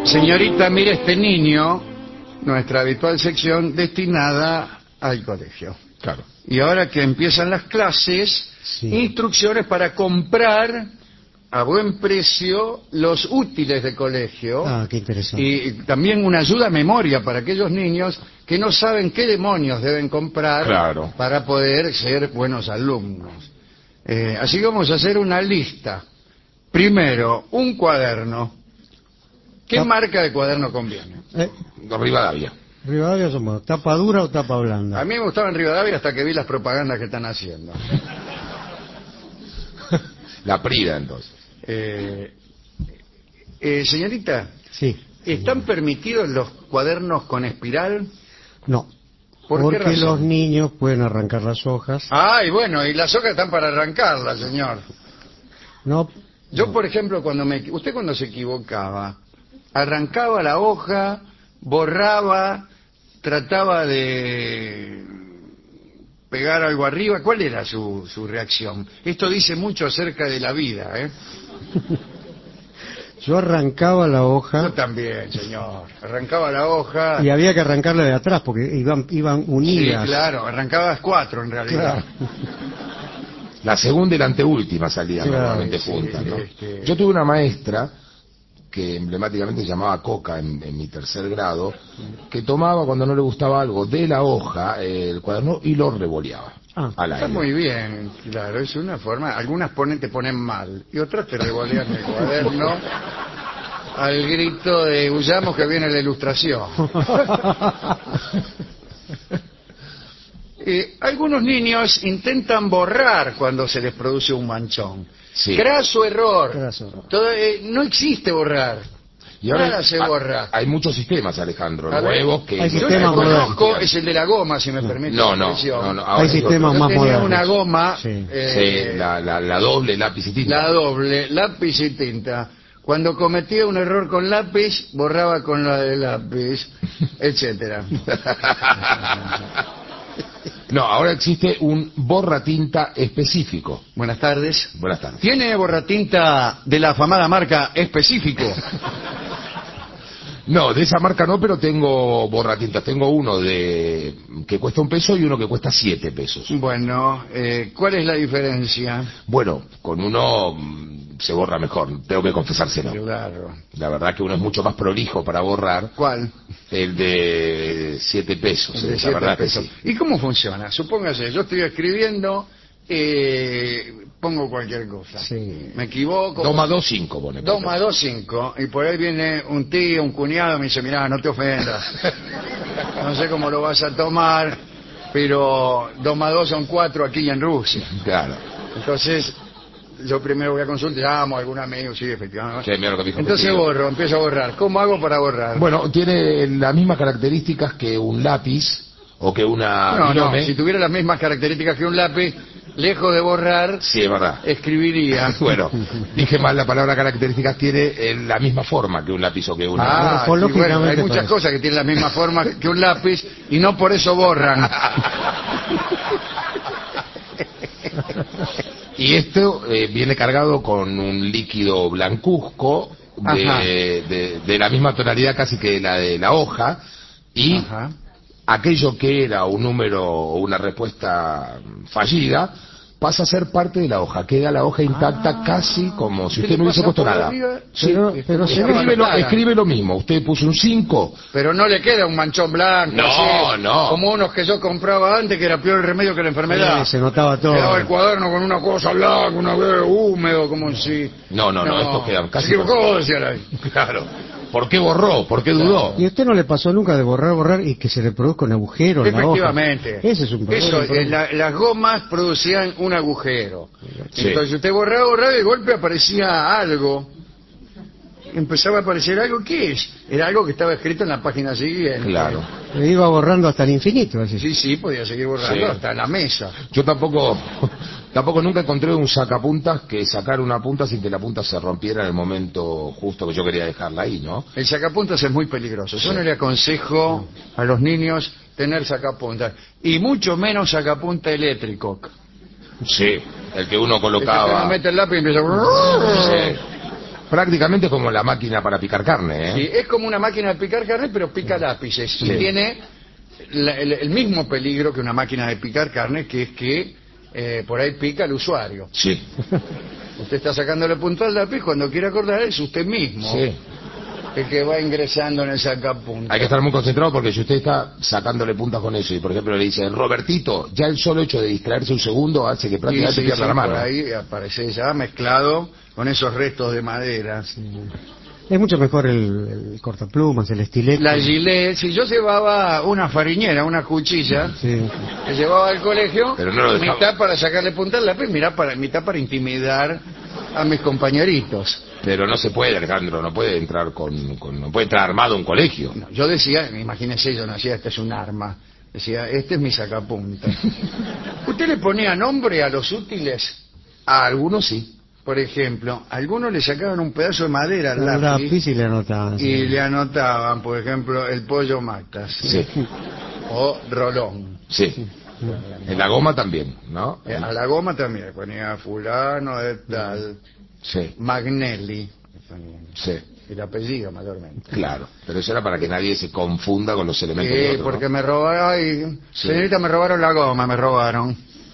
Señorita, mire este niño, nuestra habitual sección destinada al colegio. Claro. Y ahora que empiezan las clases, Sí. instrucciones para comprar a buen precio los útiles de colegio. Ah, qué interesante. Y también una ayuda a memoria para aquellos niños que no saben qué demonios deben comprar Claro. para poder ser buenos alumnos. Así que vamos a hacer una lista. Primero, un cuaderno. ¿Qué marca de cuaderno conviene? Rivadavia. Rivadavia somos, ¿tapa dura o tapa blanda? A mí me gustaba en Rivadavia hasta que vi las propagandas que están haciendo. La Prida, entonces. Señorita, Sí. ¿están permitidos los cuadernos con espiral? No. ¿Por qué Porque razón? los niños pueden arrancar las hojas. Ay, bueno, y las hojas están para arrancarlas, señor. No. Yo, por ejemplo, usted cuando se equivocaba, arrancaba la hoja, borraba, trataba de pegar algo arriba. ¿Cuál era su reacción? Esto dice mucho acerca de la vida, ¿eh? Yo arrancaba la Yo hoja también, señor. Arrancaba la hoja. y había que arrancarla de atrás porque iban Sí, unidas. claro, arrancabas 4 en realidad. La segunda y la anteúltima salían Claro, normalmente sí, juntas, ¿no? este- Yo tuve una maestra que emblemáticamente se llamaba Coca en mi tercer grado, que tomaba cuando no le gustaba algo de la hoja, el cuaderno, y lo revoleaba al Está aire. muy bien, claro, es una forma. Algunas te ponen mal y otras te revolean el cuaderno al grito de huyamos que viene la ilustración. Algunos niños intentan borrar cuando se les produce un manchón. Sí. Craso error. Craso error. No existe borrar. Y ahora Nada se borra. hay muchos sistemas, Alejandro, A ver, nuevos que... hay Yo sistemas el que modernos. conozco es el de la goma, si me permite No, la no, expresión. no, no, ahora Hay hay sistemas otros. Yo más tenía modernos. una goma, Sí. Sí, la doble lápiz y tinta. la doble, lápiz y tinta. Cuando cometía un error con lápiz, borraba con la de lápiz, etcétera. No, ahora existe un borratinta específico. Buenas tardes. Buenas tardes. ¿Tiene borratinta de la afamada marca específico? No, de esa marca no, pero tengo borratintas. Tengo uno que cuesta $1 y uno que cuesta $7. Bueno, ¿cuál es la diferencia? Bueno, con uno se borra mejor, tengo que confesárselo. Claro. La verdad que uno es mucho más prolijo para borrar. ¿Cuál? El de $7, El de la 7 verdad pesos. que sí. ¿Y cómo funciona? Supóngase, yo estoy escribiendo, pongo cualquier cosa. Sí. Me equivoco. 2 más 2, 5, pone. 2 más 2, 5. Y por ahí viene un tío, un cuñado, me dice, mirá, no te ofendas. No sé cómo lo vas a tomar, pero 2 más 2 son 4 aquí y en Rusia. Claro. Entonces, yo primero voy a consultar, llamo a algún amigo, sí, efectivamente. Sí, mira lo que dijo Entonces Petrillo. borro, empiezo a borrar. ¿Cómo hago para borrar? Bueno, tiene las mismas características que un lápiz o que una no, virome. si tuviera las mismas características que un lápiz, lejos de borrar, Sí, es verdad. escribiría. Bueno, dije mal la palabra características, tiene la misma forma que un lápiz o que una... Ah, Bueno, sí, bueno, hay lógicamente muchas parece. cosas que tienen la misma forma que un lápiz y no por eso borran. Y esto viene cargado con un líquido blancuzco Ajá. de la misma tonalidad casi que la de la hoja, y Ajá. aquello que era un número o una respuesta fallida pasa a ser parte de la hoja, queda la hoja intacta casi como si ¿Qué usted le no hubiese pasa puesto por nada. arriba? Sí, Pero si no- escribe lo mismo, usted puso un 5. Pero no le queda un manchón blanco. No, así, no. Como unos que yo compraba antes, que era peor el remedio que la enfermedad. Se notaba todo. Quedaba el cuaderno con una cosa blanca, una vez húmedo, como si... No, estos quedan casi... Se equivocó, decían ahí. Claro. ¿Por qué borró? ¿Por qué dudó? ¿Y a usted no le pasó nunca de borrar y que se le produzca un agujero en la hoja? Efectivamente. Ese es un problema. Eso, las gomas producían un agujero. Sí. Entonces usted borraba y de golpe aparecía algo. Empezaba a aparecer algo. ¿Qué es? Era algo que estaba escrito en la página siguiente. Claro. Le iba borrando hasta el infinito. Así. Sí, podía seguir borrando Sí. hasta la mesa. Yo tampoco nunca encontré un sacapuntas que sacara una punta sin que la punta se rompiera en el momento justo que yo quería dejarla ahí, ¿no? El sacapuntas es muy peligroso. Yo no le aconsejo a los niños tener sacapuntas. Y mucho menos sacapunta eléctrico. Sí, el que uno Uno colocaba... mete el lápiz y empieza... Sí. Prácticamente como la máquina para picar carne, ¿eh? Sí, es como una máquina de picar carne, pero pica lápices. Sí. Y tiene el mismo peligro que una máquina de picar carne, que es que por ahí pica al usuario. Sí. Usted está sacándole punta al lápiz, cuando quiere acordar es usted mismo Sí. el que va ingresando en el sacapunta. Hay que estar muy concentrado porque si usted está sacándole puntas con eso y por ejemplo le dice Robertito, ya el solo hecho de distraerse un segundo hace que prácticamente pierda la mano. Por ahí aparece ya mezclado con esos restos de madera. Es mucho mejor el cortaplumas, el estilete. La gilet, si yo llevaba una fariñera, una cuchilla, Sí. que llevaba al colegio, Pero no lo dejaba. mitad para sacarle punta al lápiz, mitad para intimidar a mis compañeritos. Pero no se puede, Alejandro, no puede entrar no puede entrar armado a un colegio. No, yo decía, imagínese, yo no decía, este es un arma. Decía, este es mi sacapunta. ¿Usted le ponía nombre a los útiles? A algunos sí. Por ejemplo, algunos le sacaban un pedazo de madera al El lápiz lápiz y le anotaban. y Sí. le anotaban, por ejemplo, el pollo Matas. Sí. O Rolón. Sí. En la goma también, ¿no? A la goma también le ponía fulano de tal, Sí. Magnelli, Sí. el apellido mayormente. Claro. Pero eso era para que nadie se confunda con los elementos de otro, Porque ¿no? me robaron, ay, Sí. señorita, me robaron la goma, me robaron.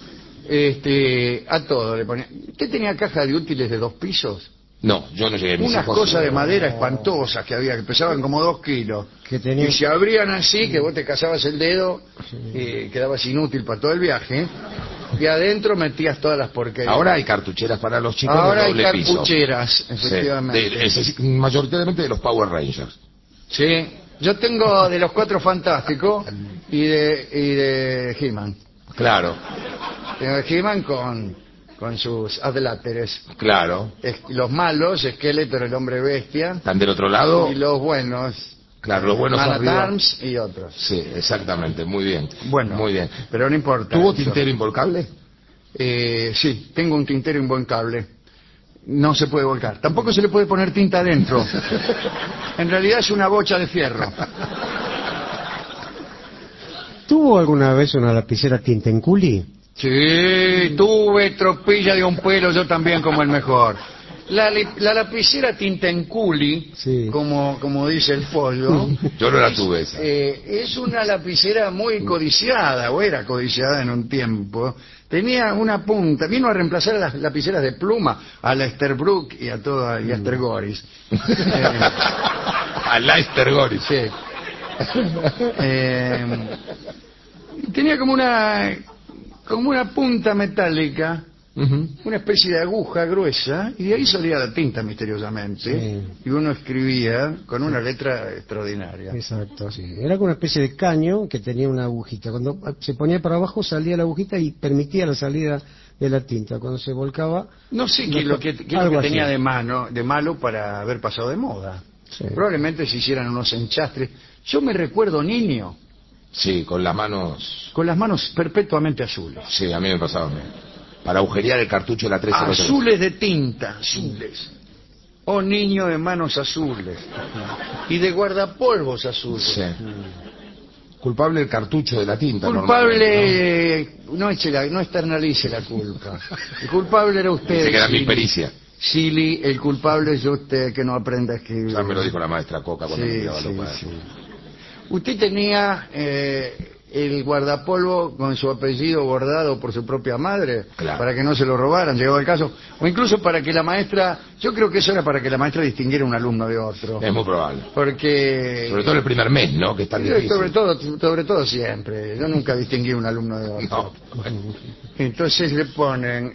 A todo le ponía. ¿Usted tenía caja de útiles de 2 pisos? No, yo no llegué a mis Unas hijos, cosas de madera espantosas que había, que pesaban como 2 kilos. Que tenía... Y se abrían así, que vos te cazabas el dedo y quedabas inútil para todo el viaje. Y adentro metías todas las porquerías. Ahora hay cartucheras para los chicos Ahora de hay doble piso. cartucheras, Sí, efectivamente. mayoritariamente de los Power Rangers. Sí, yo tengo de los 4 Fantásticos y de He-Man. Claro, Tengo de He-Man con sus adláteres. claro. Los malos, Skeletor, el hombre bestia, Están del otro lado. y los buenos, Claro, los buenos Man at arriba. Arms y otros. Sí, exactamente, muy bien. Bueno, Muy bien. pero no importa. ¿Tuvo eso. tintero involcable? Sí, tengo un tintero involcable. No se puede volcar. Tampoco se le puede poner tinta adentro. En realidad es una bocha de fierro. ¿Tuvo alguna vez una lapicera Tintenculi? Sí, tuve tropilla de un pelo, yo también como el mejor. La lapicera Tintenculi, Sí. como dice el pollo, Yo no la tuve esa. es una lapicera muy codiciada, o era codiciada en un tiempo. Tenía una punta, vino a reemplazar a las lapiceras de pluma, a la Esterbrook y a toda, y a Estergoris. A Leicester Goris. Sí. Tenía como una punta metálica, Ujú. una especie de aguja gruesa, y de ahí salía la tinta misteriosamente, Sí. y uno escribía con una letra extraordinaria. Exacto, sí. Era como una especie de caño que tenía una agujita. Cuando se ponía para abajo salía la agujita y permitía la salida de la tinta. Cuando se volcaba... No sé qué es lo que tenía de malo para haber pasado de moda. Sí. Probablemente se hicieran unos enchastres. Yo me recuerdo niño, Sí, con las manos. con las manos perpetuamente azules. Sí, a mí me pasaba. Para agujerear el cartucho de la 13. Azules de tinta, azules. Oh, niño de manos azules. Y de guardapolvos azules. Sí. Culpable el cartucho de la tinta. Culpable, no externalice la culpa. El culpable era usted. Se queda mi Silly. pericia. Silly, el culpable es usted que no aprende a escribir. Ya me lo dijo la maestra Coca cuando me Sí, miraba sí, los cuadernos. sí. Usted tenía el guardapolvo con su apellido bordado por su propia madre, Claro. para que no se lo robaran, llegado el caso, o incluso para que la maestra, yo creo que eso era para que la maestra distinguiera un alumno de otro, Es muy probable. porque Sobre todo el primer mes, ¿no? Que es tan difícil. sobre todo siempre, yo nunca distinguí un alumno de otro. No. Entonces le ponen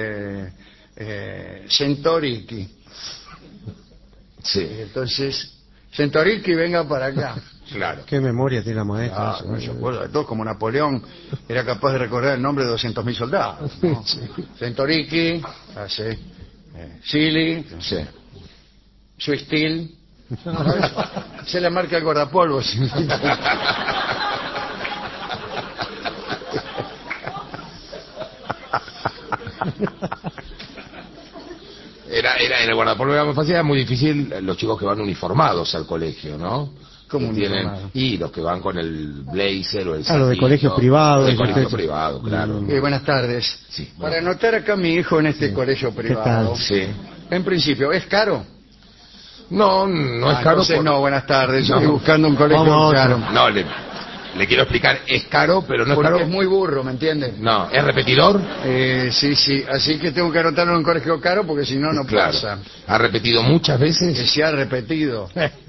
Centoriki, Sí, entonces Centoriki venga para acá. claro. Qué memoria tiene la maestra. Ah, no se acuerda de todo, como Napoleón era capaz de recordar el nombre de 200.000 soldados, ¿no? Centoriki, hace Silly, Sí. Suistil, se le marca el guardapolvos. Era el guardapolvo era muy fácil, era muy difícil los chicos que van uniformados al colegio, ¿no? ¿Cómo Que tienen, uniformados? y los que van con el blazer o el Ah, los de saquito. colegio privado, De esos colegio que- privado, claro. Buenas tardes. Sí, Para bueno. anotar acá a mi hijo en este colegio privado, tal? Sí. en principio, ¿es caro? No, no es caro. Entonces no, buenas tardes. Yo No. estoy buscando un colegio Vamos, caro. No, le quiero explicar, es caro, pero no es Porque caro. es muy burro, ¿me entiendes? No, es repetidor. Sí, así que tengo que anotarlo en un colegio caro porque si no, no Claro. pasa. ¿Ha repetido muchas Que veces? se ha repetido.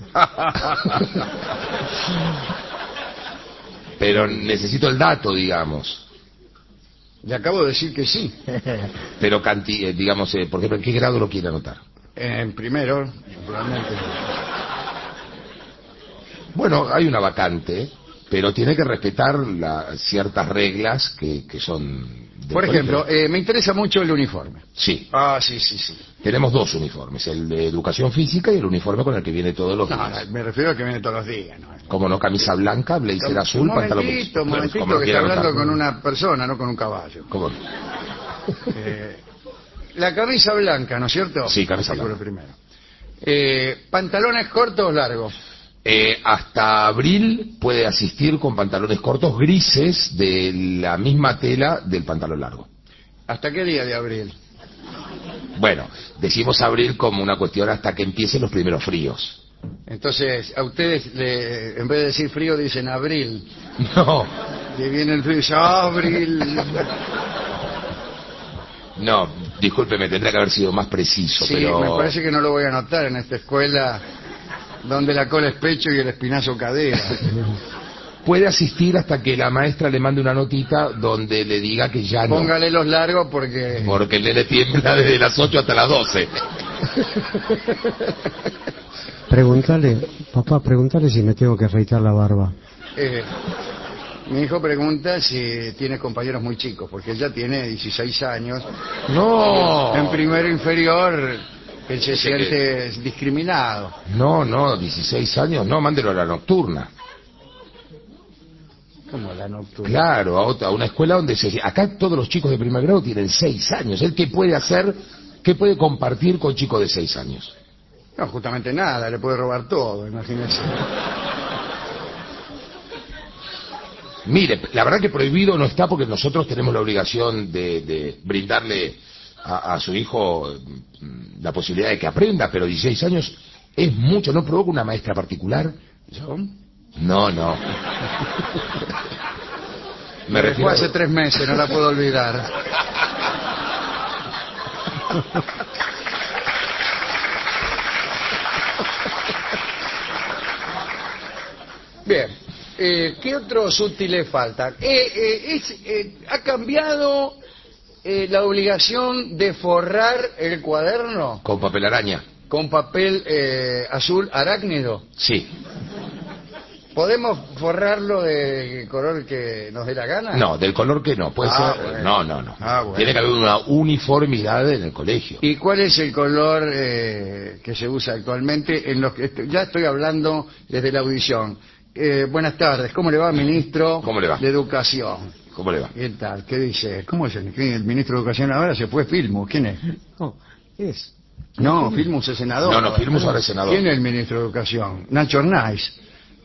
Pero necesito el dato, digamos. Le acabo de decir que sí. Pero digamos, por ejemplo, ¿en qué grado lo quiere anotar? En primero, naturalmente. Bueno, hay una vacante, pero tiene que respetar ciertas reglas que son... del Por ejemplo, colegio. me interesa mucho el uniforme. Sí, Sí. tenemos dos uniformes, el de educación física y el uniforme con el que viene todos los No, días. me refiero a que viene todos los días, ¿no? Como no, camisa blanca, blazer azul, Un pantalón momentito, gris. Bueno, como lo que quiera está hablando anotar. con una persona, no con un caballo. ¿Cómo no? La camisa blanca, ¿no es cierto? Sí, camisa Artículo blanca. primero. ¿Pantalones cortos o largos? Hasta abril puede asistir con pantalones cortos grises de la misma tela del pantalón largo. ¿Hasta qué día de abril? Bueno, decimos abril como una cuestión hasta que empiecen los primeros fríos. Entonces, a ustedes, en vez de decir frío, dicen abril. No, Que viene el frío y dice, abril. no, discúlpeme, tendría que haber sido más preciso, Sí, pero... me parece que no lo voy a anotar en esta escuela donde la cola es pecho y el espinazo cadera. Puede asistir hasta que la maestra le mande una notita donde le diga que ya no. Póngale los largos porque... Porque el nene tiembla desde las 8 hasta las 12. Pregúntale si me tengo que afeitar la barba. Mi hijo pregunta si tiene compañeros muy chicos, porque él ya tiene 16 años. No. En primero inferior, él se Dice siente discriminado. No, 16 años, no, mándelo a la nocturna. Como la nocturna. Claro, a una escuela donde acá todos los chicos de primer grado tienen 6 años. ¿Él qué puede hacer? ¿Qué puede compartir con chicos de 6 años? No, justamente nada, le puede robar todo, imagínese. Mire, la verdad que prohibido no está porque nosotros tenemos la obligación de brindarle a su hijo la posibilidad de que aprenda, pero 16 años es mucho. ¿No provoca una maestra particular? ¿Yo? No. Me refiero hace 3 meses, no la puedo olvidar. Bien, ¿qué otros útiles faltan? ¿Ha cambiado la obligación de forrar el cuaderno Con papel araña. con papel azul arácnido? Sí. ¿Podemos forrarlo de color que nos dé la gana? No, del color que no. Puede ser. Bueno. No. Bueno. Tiene que haber una uniformidad en el colegio. ¿Y cuál es el color que se usa actualmente en los que ya estoy hablando desde la audición? Buenas tardes, ¿cómo le va, ministro? ¿Cómo le va? De Educación. ¿Cómo le va? ¿Qué tal? ¿Qué dice? ¿Cómo es el ministro de Educación ahora? Se fue Filmus. ¿Quién es? No, es. No, Filmus es senador. No, Filmus ahora es senador. ¿Quién es el ministro de Educación? Nacho Arnaiz.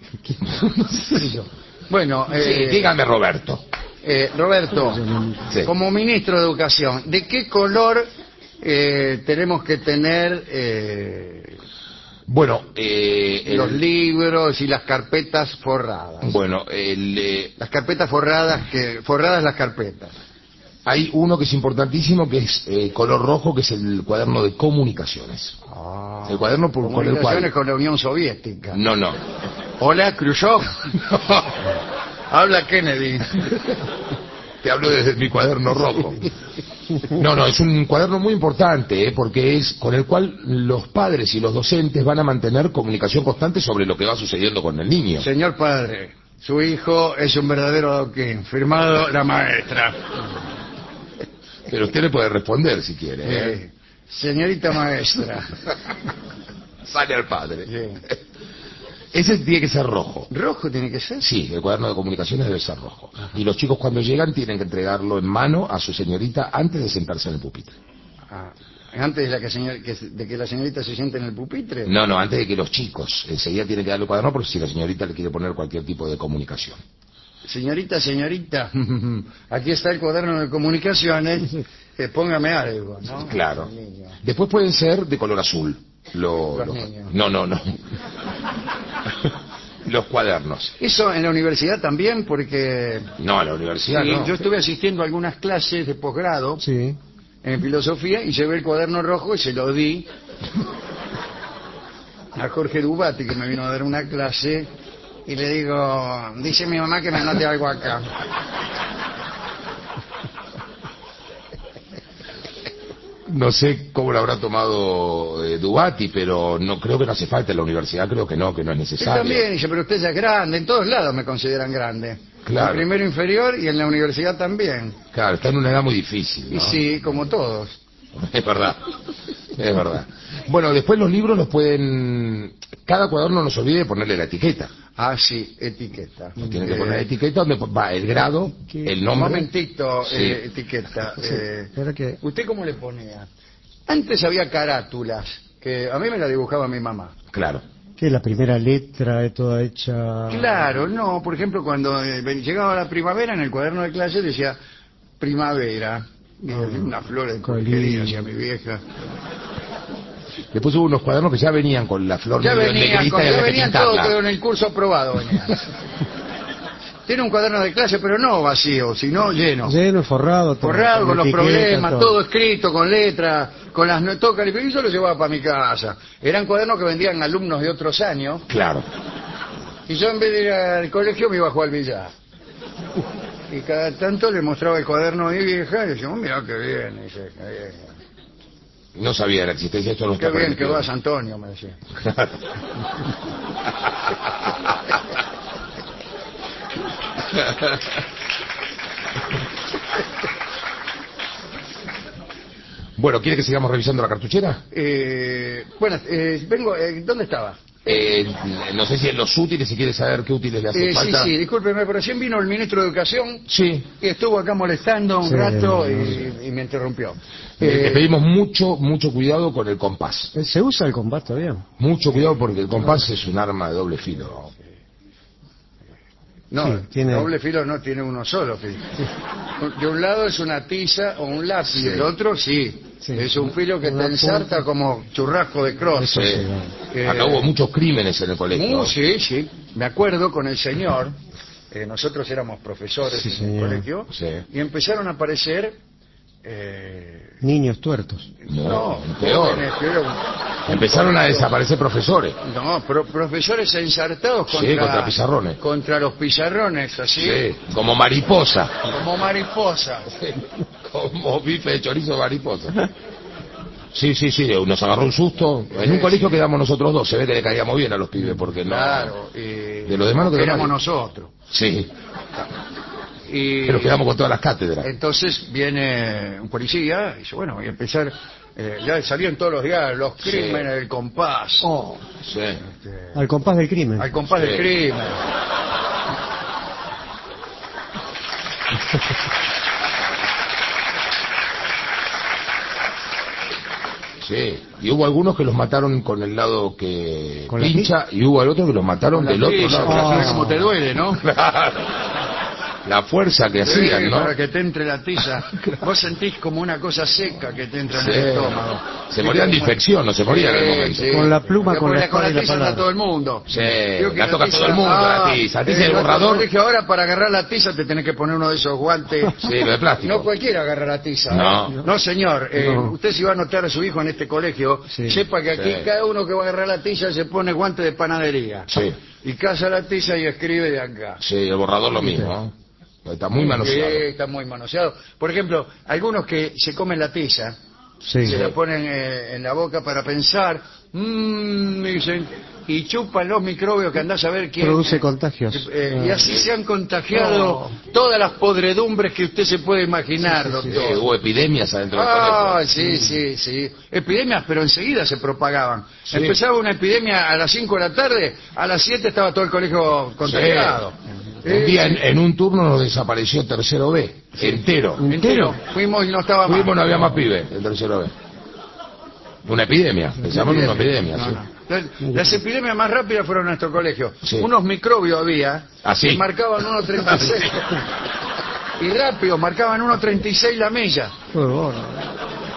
Bueno, Sí, dígame, Roberto. Roberto, Sí. como ministro de Educación, ¿de qué color tenemos que tener Bueno, los libros y las carpetas forradas? Bueno, Las carpetas forradas las carpetas. hay uno que es importantísimo, que es color rojo, que es el cuaderno de comunicaciones. El cuaderno con el Comunicaciones cual... con la Unión Soviética. No. Hola, Khrushchev. Habla Kennedy. Te hablo desde mi cuaderno rojo. No, es un cuaderno muy importante, porque es con el cual los padres y los docentes van a mantener comunicación constante sobre lo que va sucediendo con el niño. Señor padre, su hijo es un verdadero adoquín. Firmado la maestra. Pero usted le puede responder si quiere. Señorita maestra. Sale al padre. Sí. Ese tiene que ser rojo. ¿Rojo tiene que ser? Sí, el cuaderno de comunicaciones debe ser rojo. Y los chicos cuando llegan tienen que entregarlo en mano a su señorita antes de sentarse en el pupitre. ¿Antes de que la señorita se siente en el pupitre? No, antes de que los chicos. Enseguida tienen que darle el cuaderno porque si la señorita le quiere poner cualquier tipo de comunicación. Señorita, aquí está el cuaderno de comunicaciones, póngame algo, ¿no? Claro. Después pueden ser de color azul. Los niños. No. Los cuadernos. Eso en la universidad también, porque No, en la universidad sí, no. yo estuve asistiendo a algunas clases de posgrado Sí. en filosofía y llevé el cuaderno rojo y se lo di a Jorge Dubati, que me vino a dar una clase, y le digo, dice mi mamá que me anote algo acá. No sé cómo lo habrá tomado Dubati, pero no creo que no hace falta en la universidad, creo que no es Él necesario. también dice, pero usted ya es grande, en todos lados me consideran grande. Claro. En primero inferior y en la universidad también. Claro, está en una edad muy difícil, ¿no? Y sí, como todos. Es verdad, es verdad. Bueno, después los libros los pueden... Cada cuaderno no se olvide de ponerle la etiqueta. Ah, sí, etiqueta. Tiene que poner la etiqueta donde va el grado, el Un nombre. momentito, Sí. etiqueta. Espera que... ¿Usted cómo le ponía? Antes había carátulas, que a mí me la dibujaba mi mamá. Claro. ¿Qué? La primera letra es toda hecha... Claro, no, por ejemplo, cuando llegaba la primavera, en el cuaderno de clase decía primavera. Y una flor de porquería hacia mi vieja. Después hubo unos cuadernos que ya venían con la flor Ya medio venían, negrita y ya había que venían pintarla. todo en el curso aprobado. Venían. Tiene un cuaderno de clase, pero no vacío, sino lleno. Lleno, forrado. todo, Forrado con los etiqueta, problemas, todo escrito, con letras, con las notas calificadas. Y yo lo llevaba para mi casa. Eran cuadernos que vendían alumnos de otros años. Claro. Y yo en vez de ir al colegio me iba a jugar al billar. Y cada tanto le mostraba el cuaderno a mi vieja y decía, mira qué bien. Y dice, qué bien. No sabía de la existencia, esto no Qué está bien que permitido. vas, Antonio, me decía. Bueno, ¿quiere que sigamos revisando la cartuchera? Bueno, vengo, ¿dónde estaba? No sé si en los útiles, si quiere saber qué útiles le hace Sí, falta. sí, discúlpeme, pero recién vino el ministro de Educación Sí. y estuvo acá molestando un Sí, rato no, y me interrumpió. Le pedimos mucho cuidado con el compás. ¿Se usa el compás todavía? Mucho cuidado porque el compás es un arma de doble filo. No, Sí, tiene- doble filo no tiene uno solo filo. De un lado es una tiza o un lápiz, Sí. del otro sí. Sí. Es un filo que te Una ensarta punta. como churrasco de cross. Eso Sí. sí, Acá hubo muchos crímenes en el colegio. Sí, sí. Me acuerdo con el señor, nosotros éramos profesores Sí, en el señor. colegio, Sí. y empezaron a aparecer... Niños tuertos. No, peor. jóvenes que eran- Empezaron a desaparecer profesores. No, profesores ensartados Sí, contra pizarrones. Contra los pizarrones, así, Sí, como mariposa. como mariposa. Como bife de chorizo de mariposa. Sí, nos agarró un susto. En un colegio quedamos nosotros dos, se ve que le caíamos bien a los pibes, porque no... Claro, De lo demás no quedó éramos nadie. nosotros. Sí, Y pero quedamos con todas las cátedras. entonces viene un policía y dice, bueno, voy a empezar, ya salían todos los días los Sí. crímenes del compás. Oh, Sí. al compás del crimen. Al compás Sí. del crimen. Sí, y hubo algunos que los mataron con el lado que ¿Con la pincha y hubo al otro que los mataron Con del la otro tiza, lado. para Ah. saber cómo te duele, ¿no? La fuerza que hacían, Sí, ¿no? para que te entre la tiza. Vos sentís como una cosa seca que te entra en Sí. el estómago. Se morían de infección, no se morían en el momento. Con la pluma, Porque con la con espada y la tiza anda palabra. todo el mundo. Sí, Creo que la toca todo el mundo, la tiza. La tiza y el en nuestro borrador. colegio ahora para agarrar la tiza te tenés que poner uno de esos guantes. Sí, lo de plástico. No cualquiera agarra la tiza. No. No, señor. No. Usted si va a anotar a su hijo en este colegio, Sí. sepa que aquí Sí. cada uno que va a agarrar la tiza se pone guante de panadería. Sí, Y caza la tiza y escribe de acá. sí, el borrador lo mismo, ¿no? Está muy manoseado. Sí, está muy manoseado. Por ejemplo, algunos que se comen la tiza, Sí. se la ponen en la boca para pensar, dicen, y chupan los microbios que andás a ver quién... Produce contagios. Y así se han contagiado todas las podredumbres que usted se puede imaginar, Sí, doctor. hubo epidemias adentro del Ah, colegio. sí. Epidemias, pero enseguida se propagaban. Sí. Empezaba una epidemia a las 5 de la tarde, a las 7 estaba todo el colegio contagiado. Un día en un turno nos desapareció tercero B, entero. Entero. Fuimos y no estaba más. Fuimos, no había más pibe, el tercero B. Una epidemia, pensamos en una epidemia, No, sí. no. Las epidemias más rápidas fueron en nuestro colegio. Sí. Unos microbios había ¿Ah, sí? que marcaban 1.36. Y rápido, marcaban 1.36 la milla. Qué bueno.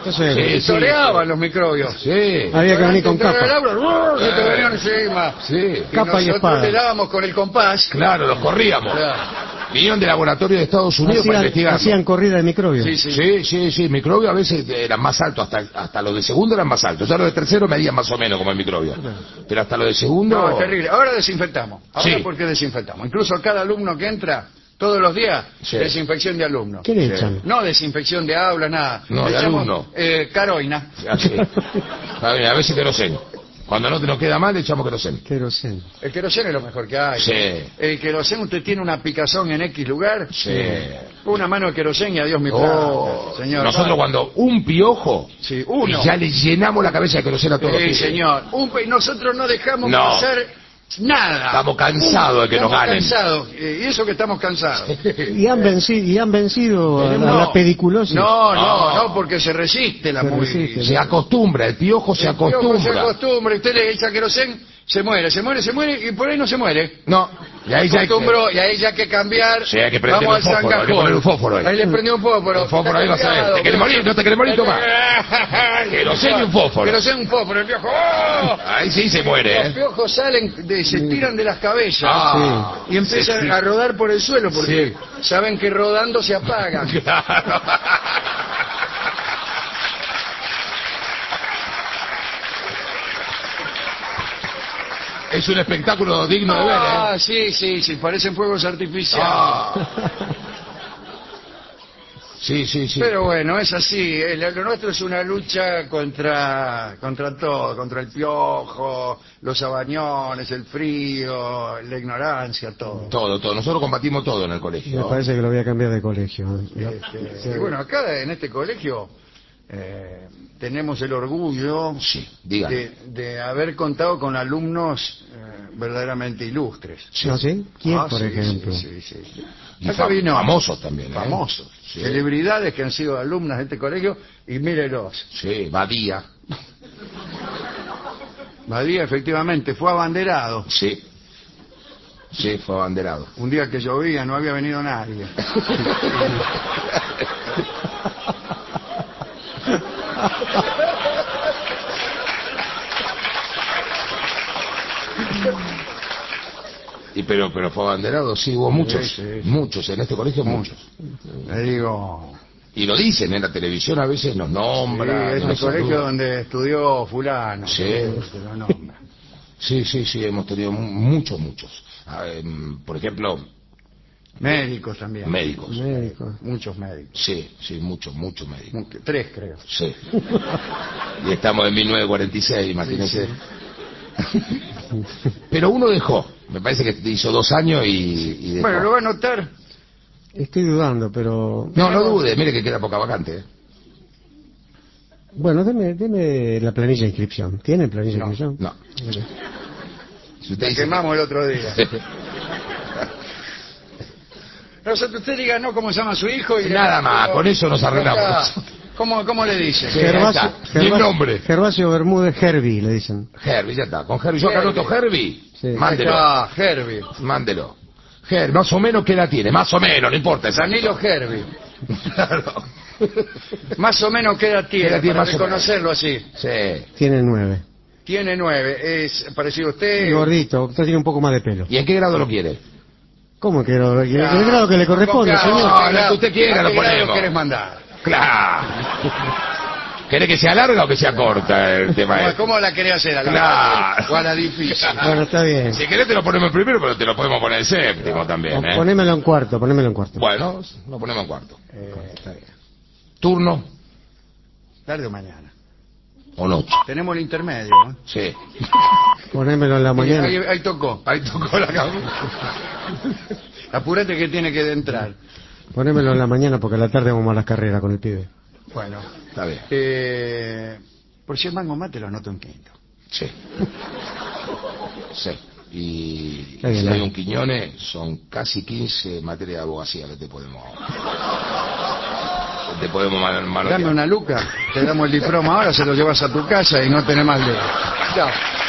Entonces, Sí, sí. Toreaban los microbios. Sí. había que venir con Entraba capa. el aula, se te venían encima. Sí. Capa y nosotros espada. le dábamos con el compás. Claro, los corríamos. Claro. Vinieron de laboratorio de Estados Unidos para investigar. Hacían corrida de microbios. Sí, sí. Sí, sí, sí. Microbios a veces eran más altos, hasta los de segundo eran más altos. Ya los de tercero medían más o menos como el microbio. Pero hasta los de segundo... No, es terrible. Ahora desinfectamos. Ahora Sí. porque desinfectamos. Incluso cada alumno que entra, todos los días, Sí. desinfección de alumnos. ¿Qué le Sí. echan? No desinfección de aula, nada. No, Le de echamos, alumno. Caroina. Así. A veces queroseno. Cuando no te nos queda mal, le echamos queroseno. Queroseno. El queroseno es lo mejor que hay. Sí. El queroseno, usted tiene una picazón en X lugar. Sí. Una mano de queroseno y adiós mi Oh, plata, señor. nosotros cuando un piojo, Sí, uno. y ya le llenamos la cabeza de queroseno a todos los Sí, pibes. señor. Nosotros no dejamos No. pasar nada. Estamos cansados de que nos ganen. Estamos cansados. Y eso que estamos cansados. Y han vencido a No. la pediculosis. No, porque se resiste la Se muy. resiste. Se acostumbra, el piojo se El piojo acostumbra. se acostumbra. Usted le echa queroseno, se muere, y por ahí no se muere. No, y ahí ya hay que, Acostumbró, y ahí ya hay que cambiar. Sí, hay que prender Vamos un al fósforo, hay que zangajón. poner un fósforo ahí. Ahí le prendió un fósforo. El fósforo ahí vas a ver. ¿Te querés morir? ¿No te querés morir? Toma. Queroseno y un fósforo. Queroseno y un fósforo. El piojo. ¡Oh! Ahí sí se muere, Los ¿eh? piojos salen, se tiran de las cabezas Ah, y empiezan sí. a rodar por el suelo porque Sí. saben que rodando se apagan. Claro. Es un espectáculo digno de ver, ¿eh? Sí, parecen fuegos artificiales. Ah. Sí, sí, sí. Pero bueno, es así. Lo nuestro es una lucha contra todo, contra el piojo, los abañones, el frío, la ignorancia, todo. Todo. Nosotros combatimos todo en el colegio. Me parece que lo voy a cambiar de colegio. Y bueno, acá en este colegio tenemos el orgullo Sí, dígame. de haber contado con alumnos verdaderamente ilustres. ¿No sí? ¿Quién, Ah, por sí, ejemplo? Sí. Y Acá vino famosos también, ¿eh? famosos, Sí. celebridades que han sido alumnas de este colegio y mírelos. Sí, Badía. Badía efectivamente fue abanderado. Sí. Sí, fue abanderado. Un día que llovía no había venido nadie. Pero fue abanderado, sí, hubo muchos. Sí, sí. Muchos, en este colegio muchos. Le digo, Y lo dicen en la televisión, a veces nos nombran. es el nos colegio saludan. donde estudió fulano. Sí. Se lo nombra. Sí, hemos tenido muchos. Por ejemplo, Médicos también. médicos. Médico. Muchos médicos. Sí, muchos médicos. 3 creo. Sí. Y estamos en 1946, imagínense. Pero uno dejó. Me parece que hizo 2 años y dejó. Bueno, lo va a notar. Estoy dudando, pero... No dude, mire que queda poca vacante. ¿Eh? Bueno, deme la planilla de inscripción. ¿Tiene planilla de No, inscripción? No. Si usted La dice quemamos el otro día. Nosotros usted diga no cómo se llama su hijo y Nada más, con eso nos arreglamos. Ya. ¿Cómo le dice? Sí. ahí está. Ni el nombre. Gervasio Bermúdez Herbie, le dicen. Herbie, ya está. Con Herbie. Yo acá anoto Herbie. Sí. Mándelo. Ah, Herbie. Mándelo. Herbie, más o menos qué edad tiene. Más o menos, no importa. exacto. Danilo Herbie. Claro. Más o menos qué edad tiene, ¿Qué edad tiene para más o menos? reconocerlo así. Sí. Tiene 9. Tiene 9. Es parecido a usted. Gordito, usted tiene un poco más de pelo. ¿Y en qué grado lo quiere? ¿Cómo que lo, el grado que le corresponde, Claro, señor? No, lo que usted quiera ¿a lo qué grado ponemos. querés mandar? Claro. ¿Querés que sea larga o que sea corta el tema? ¿Cómo la querés hacer? ¿A la Claro. fácil o a la difícil? Bueno, está bien. Si querés te lo ponemos en primero, pero te lo podemos poner en séptimo también, ¿eh? Ponémelo en cuarto, ponémelo en cuarto. Bueno, lo ponemos en cuarto. Está bien. ¿Turno Tarde o mañana. o noche? Tenemos el intermedio, ¿no? Sí. Ponémelo en la mañana. Ahí tocó. Ahí tocó la cabeza. Apúrate que tiene que entrar. Ponémelo en la mañana porque a la tarde vamos a las carreras con el pibe. Bueno. Está bien. Por si es mango mate lo anoto en quinto. Sí. Sí. Y Está bien, si hay ¿no? un Quiñones, son casi 15 materias de abogacía que te podemos manotear. Dame una luca, te damos el diploma ahora, se lo llevas a tu casa y no tenés más ley. Chao.